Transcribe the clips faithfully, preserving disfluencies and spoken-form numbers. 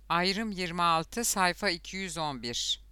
Ayrım yirmi altı sayfa iki yüz on bir.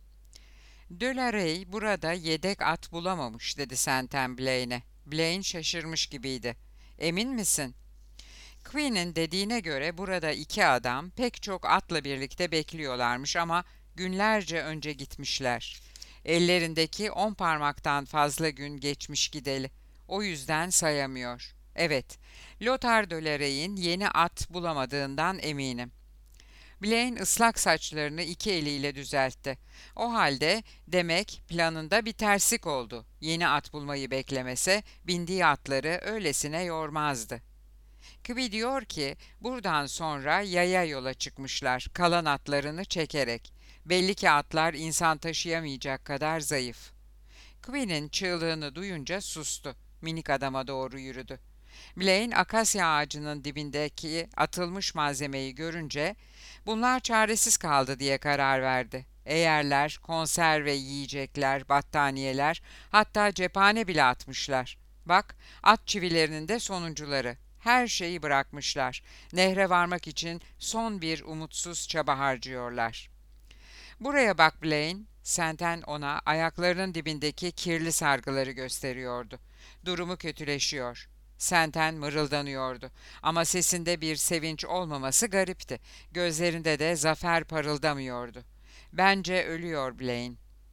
De la Rey burada yedek at bulamamış dedi Senten Blaine'e. Blaine şaşırmış gibiydi. Emin misin? Queen'in dediğine göre burada iki adam pek çok atla birlikte bekliyorlarmış ama günlerce önce gitmişler. Ellerindeki on parmaktan fazla gün geçmiş gideli. O yüzden sayamıyor. Evet, Lothar de la Rey'in yeni at bulamadığından eminim. Blaine ıslak saçlarını iki eliyle düzeltti. O halde demek planında bir terslik oldu. Yeni at bulmayı beklemese bindiği atları öylesine yormazdı. Kıvi diyor ki buradan sonra yaya yola çıkmışlar kalan atlarını çekerek. Belli ki atlar insan taşıyamayacak kadar zayıf. Kıvi'nin çığlığını duyunca sustu. Minik adama doğru yürüdü. Blaine akasya ağacının dibindeki atılmış malzemeyi görünce bunlar çaresiz kaldı diye karar verdi. Eğerler, konserve yiyecekler, battaniyeler, hatta cephane bile atmışlar. Bak, at çivilerinin de sonuncuları. Her şeyi bırakmışlar. Nehre varmak için son bir umutsuz çaba harcıyorlar. Buraya bak Blaine, Senten ona ayaklarının dibindeki kirli sargıları gösteriyordu. Durumu kötüleşiyor. Senten mırıldanıyordu ama sesinde bir sevinç olmaması garipti. Gözlerinde de zafer parıldamıyordu. Bence ölüyor Blaine.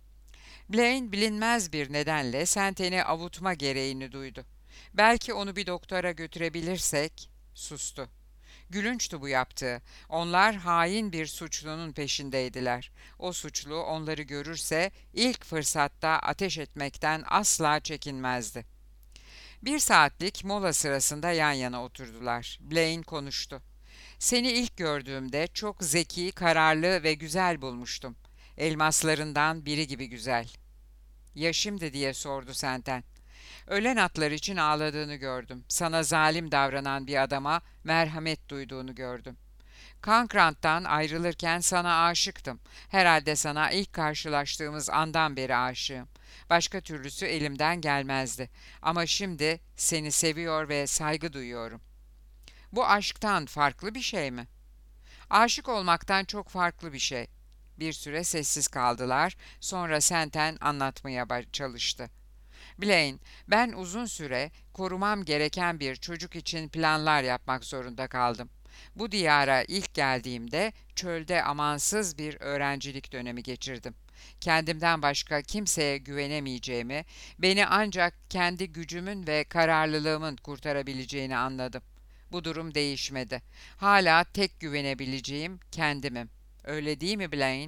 Blaine bilinmez bir nedenle Senten'i avutma gereğini duydu. Belki onu bir doktora götürebilirsek, sustu. Gülünçtü bu yaptığı. Onlar hain bir suçlunun peşindeydiler. O suçlu onları görürse ilk fırsatta ateş etmekten asla çekinmezdi. Bir saatlik mola sırasında yan yana oturdular. Blaine konuştu. Seni ilk gördüğümde çok zeki, kararlı ve güzel bulmuştum. Elmaslarından biri gibi güzel. Ya şimdi diye sordu Senten. Ölen atlar için ağladığını gördüm. Sana zalim davranan bir adama merhamet duyduğunu gördüm. Kankrant'tan ayrılırken sana aşıktım. Herhalde sana ilk karşılaştığımız andan beri aşığım. Başka türlüsü elimden gelmezdi. Ama şimdi seni seviyor ve saygı duyuyorum. Bu aşktan farklı bir şey mi? Aşık olmaktan çok farklı bir şey. Bir süre sessiz kaldılar. Sonra Senten anlatmaya çalıştı. Blaine, ben uzun süre korumam gereken bir çocuk için planlar yapmak zorunda kaldım. Bu diyara ilk geldiğimde çölde amansız bir öğrencilik dönemi geçirdim. Kendimden başka kimseye güvenemeyeceğimi, beni ancak kendi gücümün ve kararlılığımın kurtarabileceğini anladım. Bu durum değişmedi. Hala tek güvenebileceğim kendimim. Öyle değil mi Blaine?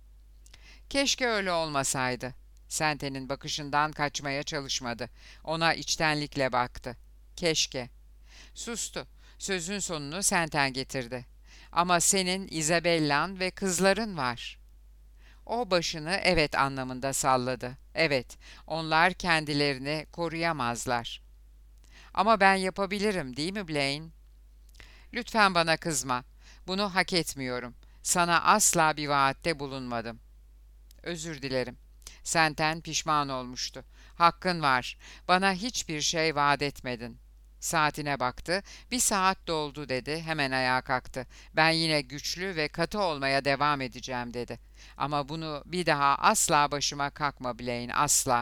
Keşke öyle olmasaydı. Senten'in bakışından kaçmaya çalışmadı. Ona içtenlikle baktı. Keşke. Sustu. Sözün sonunu Senten getirdi. Ama senin Isabellan ve kızların var. O başını evet anlamında salladı. Evet, onlar kendilerini koruyamazlar. Ama ben yapabilirim, değil mi Blaine? Lütfen bana kızma. Bunu hak etmiyorum. Sana asla bir vaatte bulunmadım. Özür dilerim. Senten pişman olmuştu. Hakkın var. Bana hiçbir şey vaat etmedin. Saatine baktı. Bir saat doldu dedi. Hemen ayağa kalktı. Ben yine güçlü ve katı olmaya devam edeceğim dedi. Ama bunu bir daha asla başıma kakma Blaine, asla.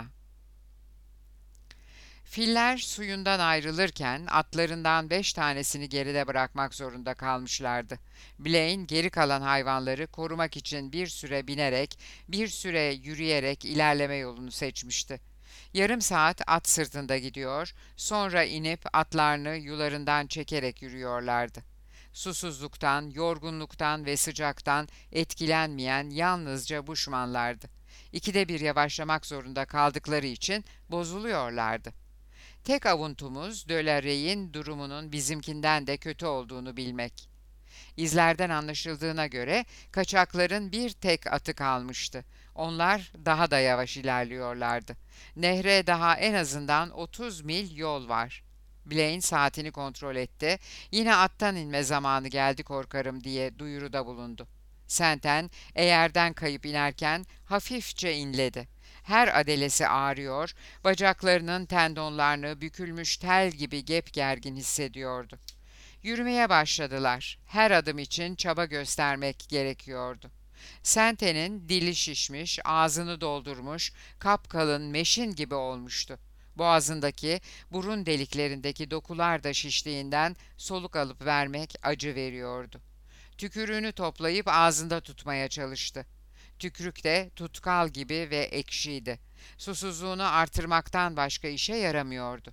Filler suyundan ayrılırken atlarından beş tanesini geride bırakmak zorunda kalmışlardı. Blaine geri kalan hayvanları korumak için bir süre binerek, bir süre yürüyerek ilerleme yolunu seçmişti. Yarım saat at sırtında gidiyor, sonra inip atlarını yularından çekerek yürüyorlardı. Susuzluktan, yorgunluktan ve sıcaktan etkilenmeyen yalnızca buşmanlardı. İkide bir yavaşlamak zorunda kaldıkları için bozuluyorlardı. Tek avuntumuz de la Rey'in durumunun bizimkinden de kötü olduğunu bilmek. İzlerden anlaşıldığına göre kaçakların bir tek atı kalmıştı. Onlar daha da yavaş ilerliyorlardı. Nehre daha en azından otuz mil yol var. Blaine saatini kontrol etti. Yine attan inme zamanı geldi korkarım diye duyuruda bulundu. Senten eğerden kayıp inerken hafifçe inledi. Her adelesi ağrıyor, bacaklarının tendonlarını bükülmüş tel gibi gepgergin hissediyordu. Yürümeye başladılar. Her adım için çaba göstermek gerekiyordu. Sente'nin dili şişmiş, ağzını doldurmuş, kapkalın meşin gibi olmuştu. Boğazındaki, burun deliklerindeki dokular da şiştiğinden soluk alıp vermek acı veriyordu. Tükürüğünü toplayıp ağzında tutmaya çalıştı. Tükrük de tutkal gibi ve ekşiydi. Susuzluğunu artırmaktan başka işe yaramıyordu.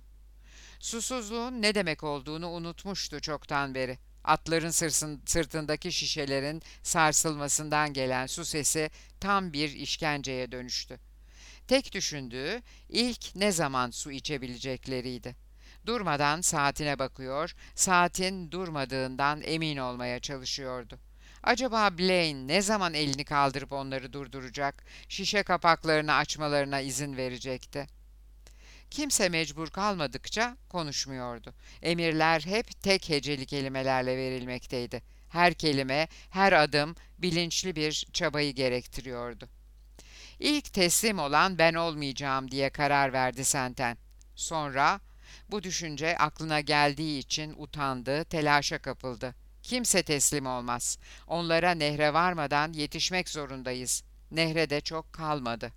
Susuzluğun ne demek olduğunu unutmuştu çoktan beri. Atların sırsın, sırtındaki şişelerin sarsılmasından gelen su sesi tam bir işkenceye dönüştü. Tek düşündüğü ilk ne zaman su içebilecekleriydi. Durmadan saatine bakıyor, saatin durmadığından emin olmaya çalışıyordu. Acaba Blaine ne zaman elini kaldırıp onları durduracak, şişe kapaklarını açmalarına izin verecekti? Kimse mecbur kalmadıkça konuşmuyordu. Emirler hep tek heceli kelimelerle verilmekteydi. Her kelime, her adım bilinçli bir çabayı gerektiriyordu. İlk teslim olan ben olmayacağım diye karar verdi Senten. Sonra bu düşünce aklına geldiği için utandı, telaşa kapıldı. Kimse teslim olmaz. Onlara nehre varmadan yetişmek zorundayız. Nehre de çok kalmadı.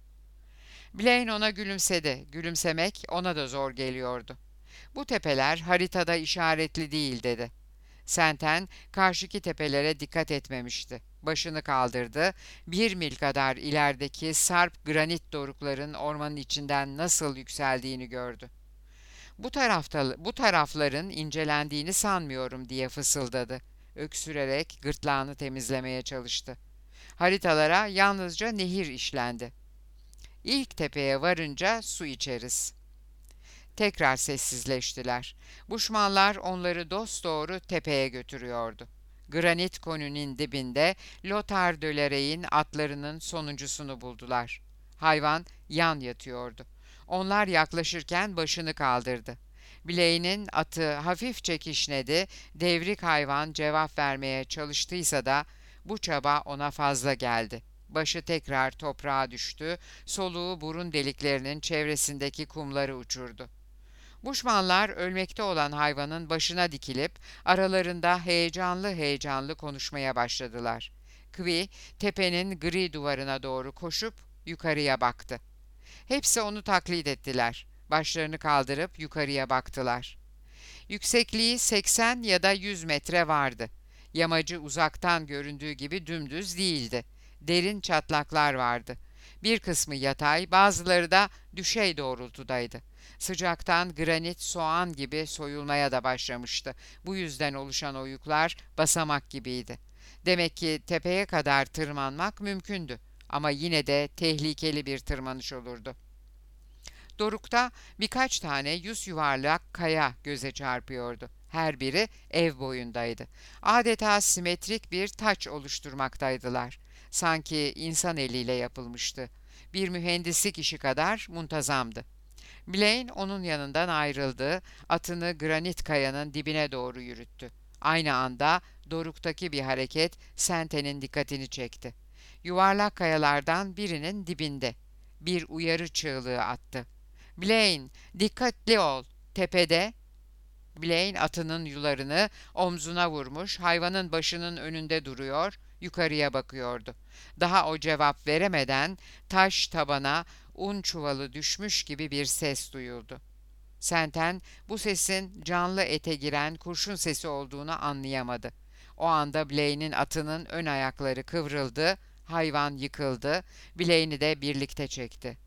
Blaine ona gülümsedi. Gülümsemek ona da zor geliyordu. Bu tepeler haritada işaretli değil dedi. Senten karşıki tepelere dikkat etmemişti. Başını kaldırdı. Bir mil kadar ilerideki sarp granit dorukların ormanın içinden nasıl yükseldiğini gördü. Bu tarafta, bu tarafların incelendiğini sanmıyorum diye fısıldadı. Öksürerek gırtlağını temizlemeye çalıştı. Haritalara yalnızca nehir işlendi. İlk tepeye varınca su içeriz. Tekrar sessizleştiler. Buşmanlar onları dosdoğru tepeye götürüyordu. Granit konunun dibinde Lothar Dölerey'in atlarının sonuncusunu buldular. Hayvan yan yatıyordu. Onlar yaklaşırken başını kaldırdı. Blaine'in atı hafifçe kişnedi, devrik hayvan cevap vermeye çalıştıysa da bu çaba ona fazla geldi. Başı tekrar toprağa düştü, soluğu burun deliklerinin çevresindeki kumları uçurdu. Buşmanlar ölmekte olan hayvanın başına dikilip aralarında heyecanlı heyecanlı konuşmaya başladılar. Kvi tepenin gri duvarına doğru koşup yukarıya baktı. Hepsi onu taklit ettiler. Başlarını kaldırıp yukarıya baktılar. Yüksekliği seksen ya da yüz metre vardı. Yamacı uzaktan göründüğü gibi dümdüz değildi. Derin çatlaklar vardı. Bir kısmı yatay, bazıları da düşey doğrultudaydı. Sıcaktan granit soğan gibi soyulmaya da başlamıştı. Bu yüzden oluşan oyuklar basamak gibiydi. Demek ki tepeye kadar tırmanmak mümkündü ama yine de tehlikeli bir tırmanış olurdu. Dorukta birkaç tane yüz yuvarlak kaya göze çarpıyordu. Her biri ev boyundaydı. Adeta simetrik bir taç oluşturmaktaydılar. Sanki insan eliyle yapılmıştı. Bir mühendislik işi kadar muntazamdı. Blaine onun yanından ayrıldı, atını granit kayanın dibine doğru yürüttü. Aynı anda doruktaki bir hareket Sente'nin dikkatini çekti. Yuvarlak kayalardan birinin dibinde bir uyarı çığlığı attı. Blaine, dikkatli ol, tepede. Blaine atının yularını omzuna vurmuş, hayvanın başının önünde duruyor, yukarıya bakıyordu. Daha o cevap veremeden taş tabana un çuvalı düşmüş gibi bir ses duyuldu. Senten bu sesin canlı ete giren kurşun sesi olduğunu anlayamadı. O anda Blaine'in atının ön ayakları kıvrıldı, hayvan yıkıldı, Blaine'i de birlikte çekti.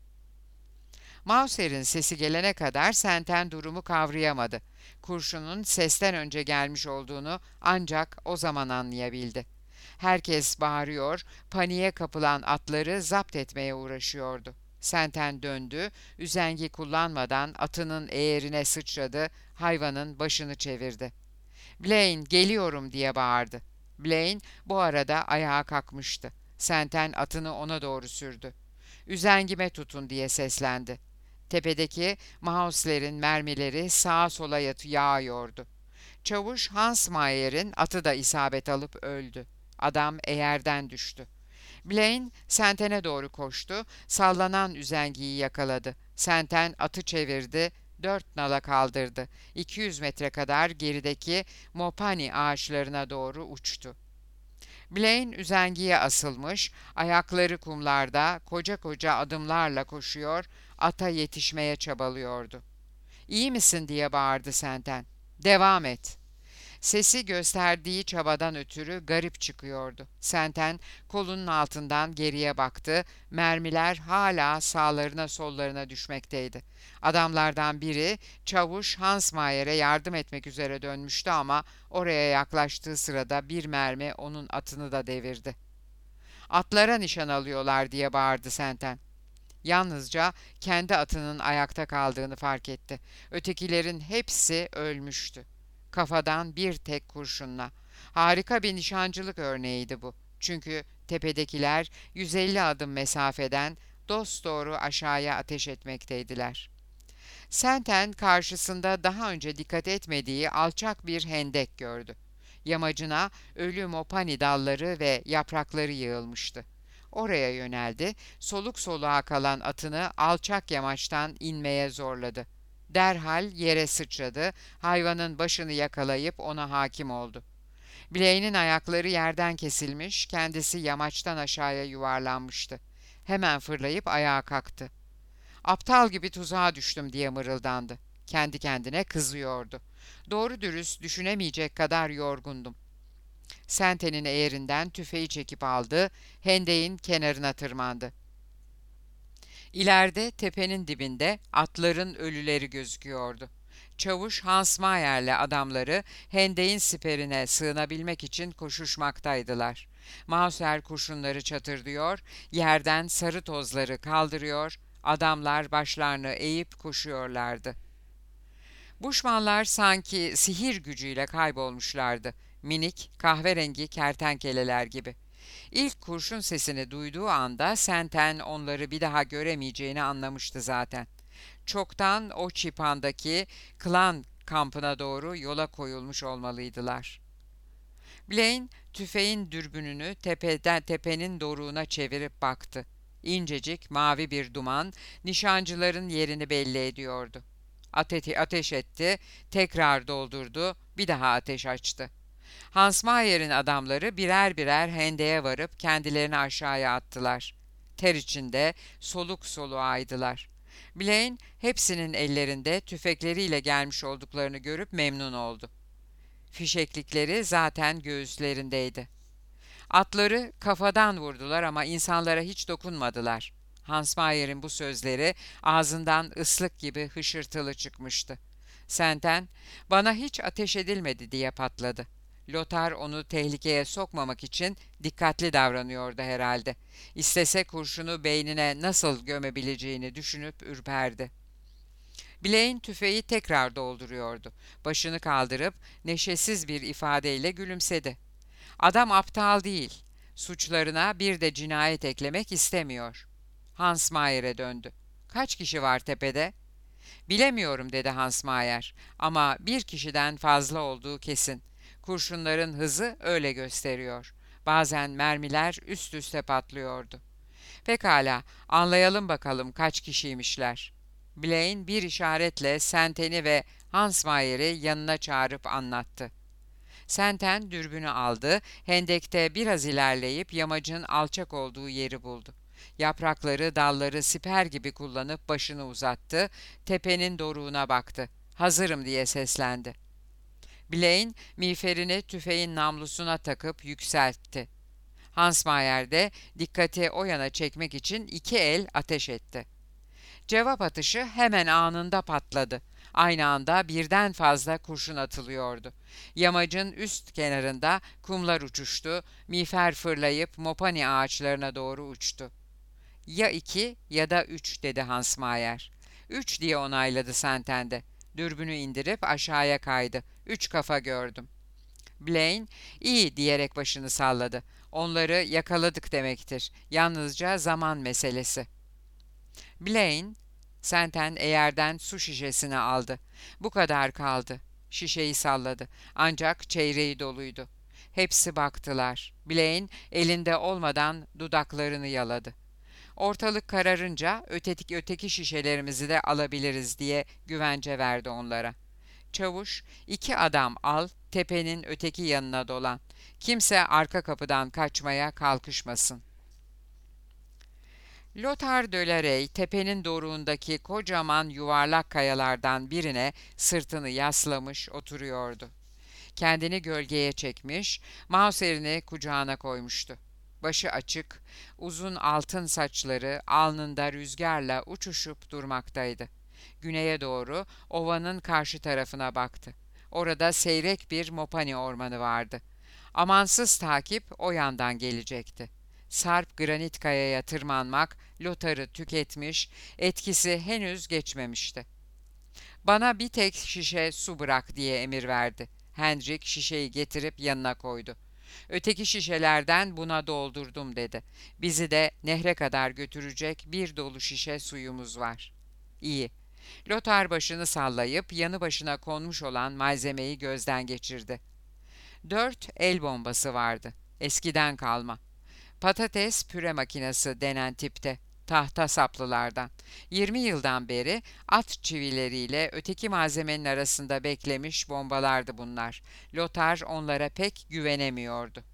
Mauser'in sesi gelene kadar Senten durumu kavrayamadı. Kurşunun sesten önce gelmiş olduğunu ancak o zaman anlayabildi. Herkes bağırıyor, paniğe kapılan atları zapt etmeye uğraşıyordu. Senten döndü, üzengi kullanmadan atının eğerine sıçradı, hayvanın başını çevirdi. "Blaine, geliyorum!" diye bağırdı. Blaine bu arada ayağa kalkmıştı. Senten atını ona doğru sürdü. "Üzengime tutun!" diye seslendi. Tepedeki Mausler'in mermileri sağa sola yatı yağıyordu. Çavuş Hans Mayer'in atı da isabet alıp öldü. Adam eğerden düştü. Blaine Senten'e doğru koştu, sallanan üzengiyi yakaladı. Senten atı çevirdi, Dört nala kaldırdı. iki yüz metre kadar gerideki mopani ağaçlarına doğru uçtu. Blaine üzengiye asılmış, ayakları kumlarda koca koca adımlarla koşuyor, ata yetişmeye çabalıyordu. "İyi misin?" diye bağırdı Senten. "Devam et." Sesi gösterdiği çabadan ötürü garip çıkıyordu. Senten kolunun altından geriye baktı. Mermiler hala sağlarına sollarına düşmekteydi. Adamlardan biri çavuş Hansmayer'e yardım etmek üzere dönmüştü ama oraya yaklaştığı sırada bir mermi onun atını da devirdi. "Atlara nişan alıyorlar!" diye bağırdı Senten. Yalnızca kendi atının ayakta kaldığını fark etti. Ötekilerin hepsi ölmüştü. Kafadan bir tek kurşunla. Harika bir nişancılık örneğiydi bu. Çünkü tepedekiler yüz elli adım mesafeden dosdoğru aşağıya ateş etmekteydiler. Senten karşısında daha önce dikkat etmediği alçak bir hendek gördü. Yamacına ölü mopani dalları ve yaprakları yığılmıştı. Oraya yöneldi, soluk soluğa kalan atını alçak yamaçtan inmeye zorladı. Derhal yere sıçradı, hayvanın başını yakalayıp ona hakim oldu. Blaine'in ayakları yerden kesilmiş, kendisi yamaçtan aşağıya yuvarlanmıştı. Hemen fırlayıp ayağa kalktı. "Aptal gibi tuzağa düştüm." diye mırıldandı. Kendi kendine kızıyordu. Doğru dürüst düşünemeyecek kadar yorgundum. Senten'in eğerinden tüfeği çekip aldı, hendeğin kenarına tırmandı. İleride tepenin dibinde atların ölüleri gözüküyordu. Çavuş Hans Mayer'le adamları hendeğin siperine sığınabilmek için koşuşmaktaydılar. Mauser kurşunları çatırdıyor, yerden sarı tozları kaldırıyor, adamlar başlarını eğip koşuyorlardı. Buşmanlar sanki sihir gücüyle kaybolmuşlardı. Minik, kahverengi kertenkeleler gibi. İlk kurşun sesini duyduğu anda Senten onları bir daha göremeyeceğini anlamıştı zaten. Çoktan o çipandaki klan kampına doğru yola koyulmuş olmalıydılar. Blaine tüfeğin dürbününü tepeden tepenin doruğuna çevirip baktı. İncecik mavi bir duman nişancıların yerini belli ediyordu. Ateti ateş etti, tekrar doldurdu, bir daha ateş açtı. Hans Mayer'in adamları birer birer hendeğe varıp kendilerini aşağıya attılar. Ter içinde soluk soluğaydılar. Blaine hepsinin ellerinde tüfekleriyle gelmiş olduklarını görüp memnun oldu. Fişeklikleri zaten göğüslerindeydi. Atları kafadan vurdular ama insanlara hiç dokunmadılar. Hans Mayer'in bu sözleri ağzından ıslık gibi hışırtılı çıkmıştı. Senten, "Bana hiç ateş edilmedi." diye patladı. Lothar onu tehlikeye sokmamak için dikkatli davranıyordu herhalde. İstese kurşunu beynine nasıl gömebileceğini düşünüp ürperdi. Blaine tüfeği tekrar dolduruyordu. Başını kaldırıp neşesiz bir ifadeyle gülümsedi. Adam aptal değil. Suçlarına bir de cinayet eklemek istemiyor. Hans Mayer'e döndü. "Kaç kişi var tepede?" "Bilemiyorum." dedi Hans Mayer. "Ama bir kişiden fazla olduğu kesin. Kurşunların hızı öyle gösteriyor. Bazen mermiler üst üste patlıyordu." "Pekala, anlayalım bakalım kaç kişiymişler." Blaine bir işaretle Senten'i ve Hans Mayer'i yanına çağırıp anlattı. Senten dürbünü aldı, hendekte biraz ilerleyip yamacın alçak olduğu yeri buldu. Yaprakları, dalları siper gibi kullanıp başını uzattı, tepenin doruğuna baktı. "Hazırım." diye seslendi. Blaine miğferini tüfeğin namlusuna takıp yükseltti. Hans Mayer de dikkati o yana çekmek için iki el ateş etti. Cevap atışı hemen anında patladı. Aynı anda birden fazla kurşun atılıyordu. Yamacın üst kenarında kumlar uçuştu, miğfer fırlayıp mopani ağaçlarına doğru uçtu. "Ya iki ya da üç." dedi Hans Mayer. "Üç." diye onayladı Senten de. Dürbünü indirip aşağıya kaydı. "Üç kafa gördüm." Blaine, "İyi." diyerek başını salladı. "Onları yakaladık demektir. Yalnızca zaman meselesi." Blaine, Senten eğerden su şişesini aldı. "Bu kadar kaldı." Şişeyi salladı. Ancak çeyreği doluydu. Hepsi baktılar. Blaine elinde olmadan dudaklarını yaladı. Ortalık kararınca öteki öteki şişelerimizi de alabiliriz diye güvence verdi onlara. Çavuş, iki adam al, tepenin öteki yanına dolan. Kimse arka kapıdan kaçmaya kalkışmasın. Lothar de la Rey, tepenin doruğundaki kocaman yuvarlak kayalardan birine sırtını yaslamış oturuyordu. Kendini gölgeye çekmiş, Mauser'ini kucağına koymuştu. Başı açık, uzun altın saçları alnında rüzgarla uçuşup durmaktaydı. Güneye doğru ovanın karşı tarafına baktı. Orada seyrek bir mopani ormanı vardı. Amansız takip o yandan gelecekti. Sarp granit kayaya tırmanmak Lothar'ı tüketmiş, etkisi henüz geçmemişti. Bana bir tek şişe su bırak diye emir verdi. Hendrik şişeyi getirip yanına koydu. Öteki şişelerden buna doldurdum dedi. Bizi de nehre kadar götürecek bir dolu şişe suyumuz var. İyi. Lothar başını sallayıp yanı başına konmuş olan malzemeyi gözden geçirdi. Dört el bombası vardı. Eskiden kalma. Patates püre makinesi denen tipte. Tahta saplılardan. Yirmi yıldan beri at çivileriyle öteki malzemenin arasında beklemiş bombalardı bunlar. Lothar onlara pek güvenemiyordu.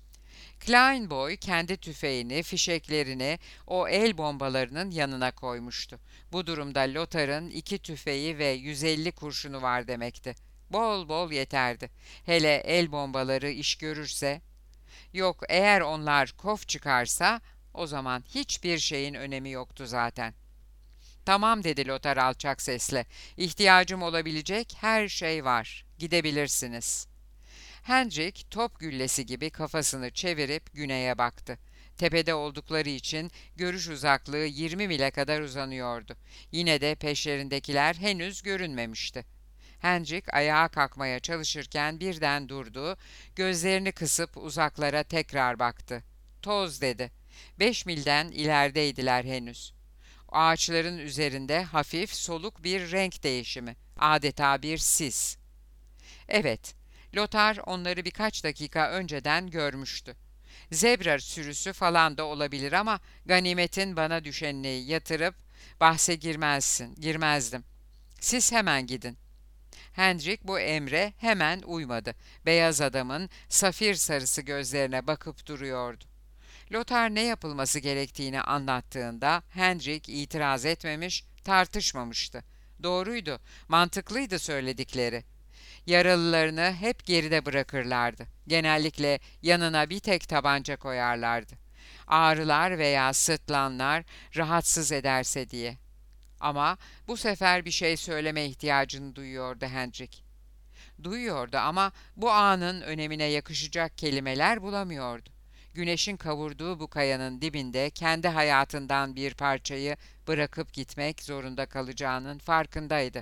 Kleinboy kendi tüfeğini, fişeklerini o el bombalarının yanına koymuştu. Bu durumda Lothar'ın iki tüfeği ve yüz elli kurşunu var demekti. Bol bol yeterdi. Hele el bombaları iş görürse, yok eğer onlar kof çıkarsa o zaman hiçbir şeyin önemi yoktu zaten. Tamam dedi Lothar alçak sesle. İhtiyacım olabilecek her şey var. Gidebilirsiniz. Hendrik top güllesi gibi kafasını çevirip güneye baktı. Tepede oldukları için görüş uzaklığı yirmi mile kadar uzanıyordu. Yine de peşlerindekiler henüz görünmemişti. Hendrik ayağa kalkmaya çalışırken birden durdu, gözlerini kısıp uzaklara tekrar baktı. Toz dedi. Beş milden ilerideydiler henüz. Ağaçların üzerinde hafif soluk bir renk değişimi, adeta bir sis. Evet, Lothar onları birkaç dakika önceden görmüştü. Zebra sürüsü falan da olabilir ama ganimetin bana düşenini yatırıp bahse girmezsin, girmezdim. Siz hemen gidin. Hendrik bu emre hemen uymadı. Beyaz adamın safir sarısı gözlerine bakıp duruyordu. Lothar ne yapılması gerektiğini anlattığında Hendrik itiraz etmemiş, tartışmamıştı. Doğruydu, mantıklıydı söyledikleri. Yaralılarını hep geride bırakırlardı. Genellikle yanına bir tek tabanca koyarlardı. Ağrılar veya sırtlanlar rahatsız ederse diye. Ama bu sefer bir şey söyleme ihtiyacını duyuyordu Hendrik. Duyuyordu ama bu anın önemine yakışacak kelimeler bulamıyordu. Güneşin kavurduğu bu kayanın dibinde kendi hayatından bir parçayı bırakıp gitmek zorunda kalacağının farkındaydı.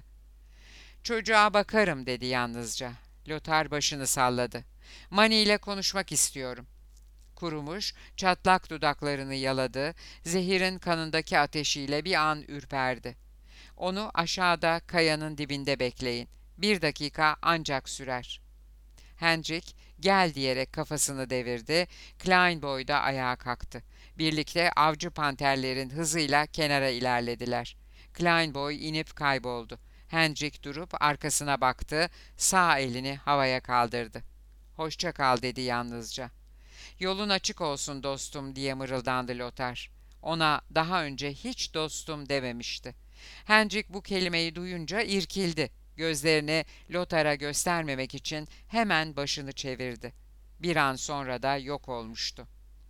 Çocuğa bakarım dedi yalnızca. Lothar başını salladı. Mani ile konuşmak istiyorum. Kurumuş, çatlak dudaklarını yaladı, zehirin kanındaki ateşiyle bir an ürperdi. Onu aşağıda kayanın dibinde bekleyin. Bir dakika ancak sürer. Hendrik gel diyerek kafasını devirdi. Kleinboy da ayağa kalktı. Birlikte avcı panterlerin hızıyla kenara ilerlediler. Kleinboy inip kayboldu. Hendrik durup arkasına baktı, sağ elini havaya kaldırdı. Hoşça kal dedi yalnızca. Yolun açık olsun dostum diye mırıldandı Lothar. Ona daha önce hiç dostum dememişti. Hendrik bu kelimeyi duyunca irkildi. Gözlerini Lothar'a göstermemek için hemen başını çevirdi. Bir an sonra da yok olmuştu.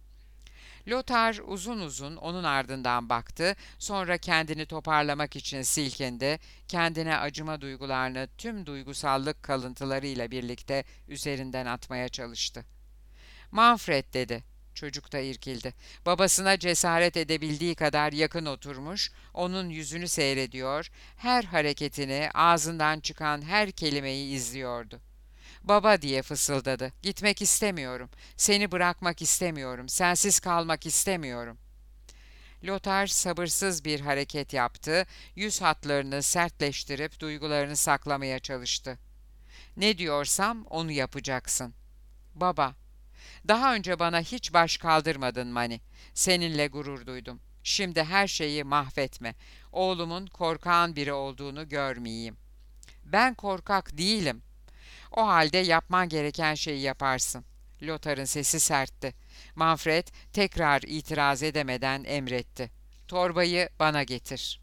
Lothar uzun uzun onun ardından baktı, sonra kendini toparlamak için silkindi, kendine acıma duygularını tüm duygusallık kalıntılarıyla birlikte üzerinden atmaya çalıştı. Manfred dedi. Çocuk da irkildi. Babasına cesaret edebildiği kadar yakın oturmuş, onun yüzünü seyrediyor, her hareketini, ağzından çıkan her kelimeyi izliyordu. Baba diye fısıldadı. Gitmek istemiyorum. Seni bırakmak istemiyorum. Sensiz kalmak istemiyorum. Lothar sabırsız bir hareket yaptı. Yüz hatlarını sertleştirip duygularını saklamaya çalıştı. Ne diyorsam onu yapacaksın. Baba. Daha önce bana hiç baş kaldırmadın Mani. Seninle gurur duydum. Şimdi her şeyi mahvetme. Oğlumun korkağın biri olduğunu görmeyeyim. Ben korkak değilim. O halde yapman gereken şeyi yaparsın. Lothar'ın sesi sertti. Manfred tekrar itiraz edemeden emretti. Torbayı bana getir.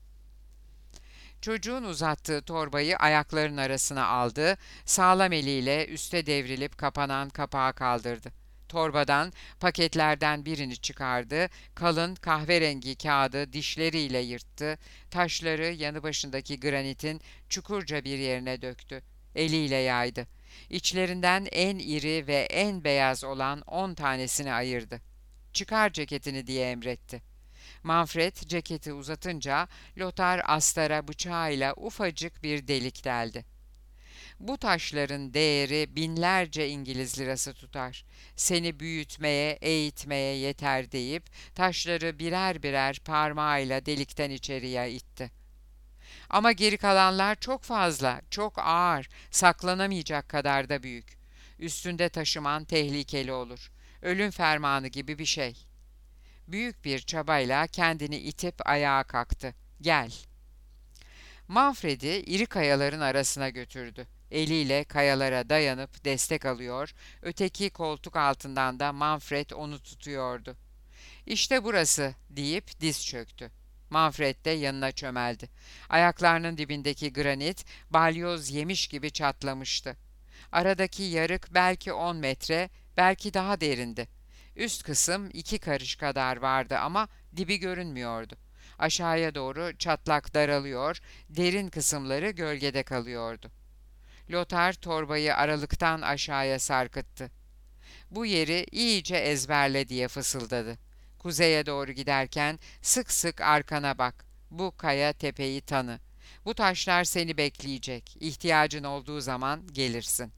Çocuğun uzattığı torbayı ayaklarının arasına aldı, sağlam eliyle üste devrilip kapanan kapağı kaldırdı. Torbadan paketlerden birini çıkardı, kalın kahverengi kağıdı dişleriyle yırttı, taşları yanı başındaki granitin çukurca bir yerine döktü. Eliyle yaydı. İçlerinden en iri ve en beyaz olan on tanesini ayırdı. "Çıkar ceketini," diye emretti. Manfred ceketi uzatınca Lothar astara bıçağıyla ufacık bir delik deldi. "Bu taşların değeri binlerce İngiliz lirası tutar. Seni büyütmeye, eğitmeye yeter," deyip taşları birer birer parmağıyla delikten içeriye itti. "Ama geri kalanlar çok fazla, çok ağır, saklanamayacak kadar da büyük. Üstünde taşıman tehlikeli olur. Ölüm fermanı gibi bir şey." Büyük bir çabayla kendini itip ayağa kalktı. "Gel." Manfred'i iri kayaların arasına götürdü. Eliyle kayalara dayanıp destek alıyor, öteki koltuk altından da Manfred onu tutuyordu. "İşte burası," deyip diz çöktü. Manfred de yanına çömeldi. Ayaklarının dibindeki granit balyoz yemiş gibi çatlamıştı. Aradaki yarık belki on metre, belki daha derindi. Üst kısım iki karış kadar vardı ama dibi görünmüyordu. Aşağıya doğru çatlak daralıyor, derin kısımları gölgede kalıyordu. Lothar torbayı aralıktan aşağıya sarkıttı. "Bu yeri iyice ezberle," diye fısıldadı. "Kuzeye doğru giderken sık sık arkana bak. Bu kaya tepeyi tanı. Bu taşlar seni bekleyecek. İhtiyacın olduğu zaman gelirsin."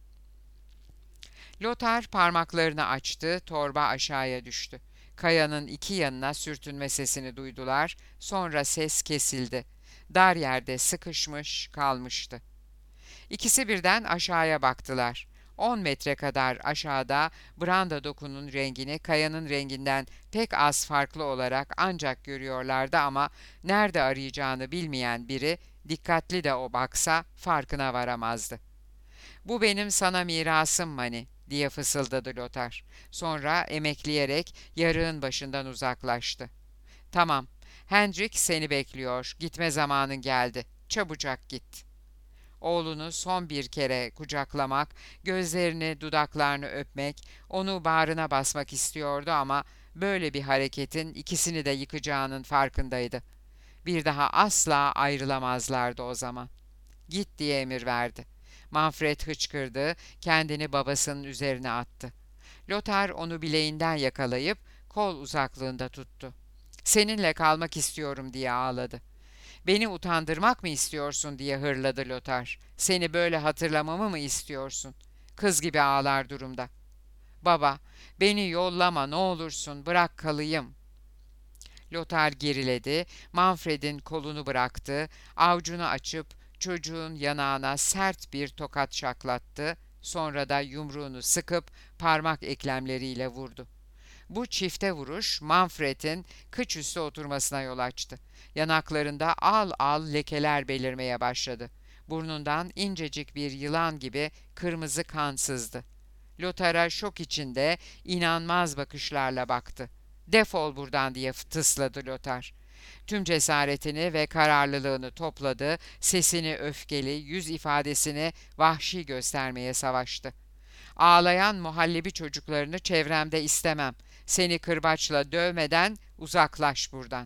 Lothar parmaklarını açtı, torba aşağıya düştü. Kayanın iki yanına sürtünme sesini duydular, sonra ses kesildi. Dar yerde sıkışmış kalmıştı. İkisi birden aşağıya baktılar. On metre kadar aşağıda branda dokunun rengini kayanın renginden pek az farklı olarak ancak görüyorlardı ama nerede arayacağını bilmeyen biri dikkatli de o baksa farkına varamazdı. "Bu benim sana mirasım Mani," diye fısıldadı Lothar. Sonra emekleyerek yarığın başından uzaklaştı. "Tamam, Hendrik seni bekliyor. Gitme zamanın geldi. Çabucak git." Oğlunu son bir kere kucaklamak, gözlerini, dudaklarını öpmek, onu bağrına basmak istiyordu ama böyle bir hareketin ikisini de yıkacağının farkındaydı. Bir daha asla ayrılamazlardı o zaman. "Git," diye emir verdi. Manfred hıçkırdı, kendini babasının üzerine attı. Lothar onu bileğinden yakalayıp kol uzaklığında tuttu. "Seninle kalmak istiyorum," diye ağladı. "Beni utandırmak mı istiyorsun?" diye hırladı Lothar. "Seni böyle hatırlamamı mı istiyorsun?" Kız gibi ağlar durumda. "Baba, beni yollama ne olursun, bırak kalayım." Lothar geriledi, Manfred'in kolunu bıraktı, avucunu açıp çocuğun yanağına sert bir tokat şaklattı, sonra da yumruğunu sıkıp parmak eklemleriyle vurdu. Bu çifte vuruş Manfred'in kıç üstü oturmasına yol açtı. Yanaklarında al al lekeler belirmeye başladı. Burnundan incecik bir yılan gibi kırmızı kan sızdı. Lothar'a şok içinde inanmaz bakışlarla baktı. "Defol buradan," diye tısladı Lothar. Tüm cesaretini ve kararlılığını topladı, sesini öfkeli, yüz ifadesini vahşi göstermeye savaştı. "Ağlayan muhallebi çocuklarını çevremde istemem. Seni kırbaçla dövmeden uzaklaş buradan."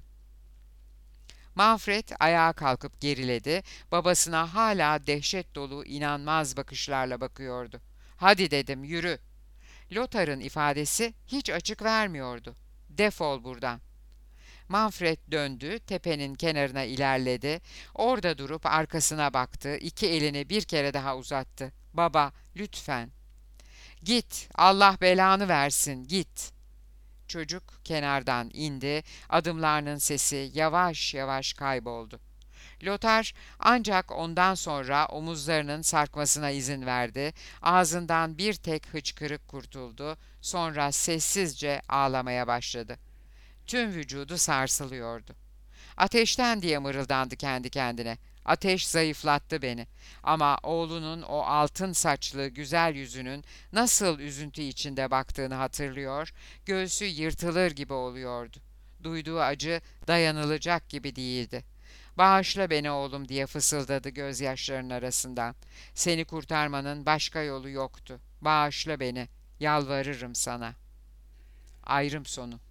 Manfred ayağa kalkıp geriledi, babasına hala dehşet dolu inanmaz bakışlarla bakıyordu. "Hadi," dedim, "yürü." Lothar'ın ifadesi hiç açık vermiyordu. "Defol buradan." Manfred döndü, tepenin kenarına ilerledi. Orada durup arkasına baktı, iki elini bir kere daha uzattı. "Baba, lütfen." "Git, Allah belanı versin, git." Çocuk kenardan indi, adımlarının sesi yavaş yavaş kayboldu. Lothar ancak ondan sonra omuzlarının sarkmasına izin verdi, ağzından bir tek hıçkırık kurtuldu, sonra sessizce ağlamaya başladı. Tüm vücudu sarsılıyordu. Ateşten diye mırıldandı kendi kendine. Ateş zayıflattı beni. Ama oğlunun o altın saçlı güzel yüzünün nasıl üzüntü içinde baktığını hatırlıyor, göğsü yırtılır gibi oluyordu. Duyduğu acı dayanılacak gibi değildi. "Bağışla beni oğlum," diye fısıldadı gözyaşlarının arasından. "Seni kurtarmanın başka yolu yoktu. Bağışla beni, yalvarırım sana." Ayrım sonu.